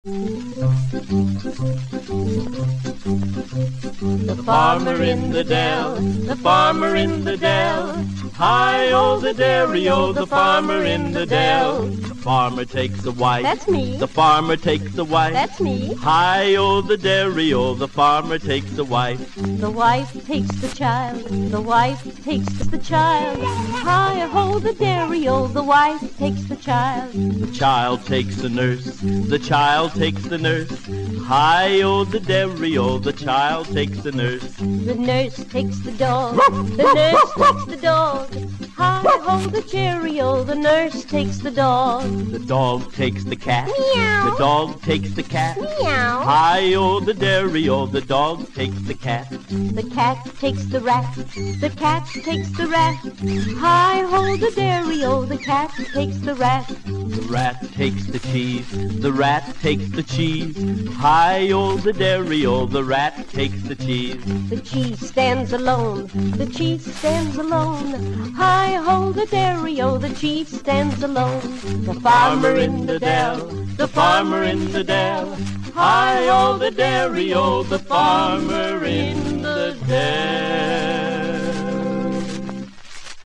The farmer in the dell, the farmer in the dell. Hi-oh, the dairy-o, the farmer in the dell. The farmer takes a wife. That's me. The farmer takes a wife. That's me. Hi-oh, the dairy-o, the farmer takes a wife. The wife takes the child. The wife takes the child. Hi-ho, the dairy-o, the wife takes the child. The child takes the nurse. The child takes the nurse. Hi-oh, the dairy-o, the child takes the nurse. The nurse takes the dog. The nurse takes the dog. Hi-ho, the cherry-o, the nurse takes the dog. The dog takes the cat. Meow. The dog takes the cat. Meow. Hi-oh, the dairy-o, the dog takes the cat. The cat takes the rat. The cat takes the rat. Hi-ho, the dairy-o, the cat takes the rat. The rat takes the cheese. The rat takes the cheese. Hi-oh, the dairy-o, the rat takes the cheese. The cheese stands alone. The cheese stands alone. Hi-ho, the dairy-o, the cheese stands alone. The farmer in the dell. The farmer in the dell. Hi-oh, the dairy-o, the farmer in the dell.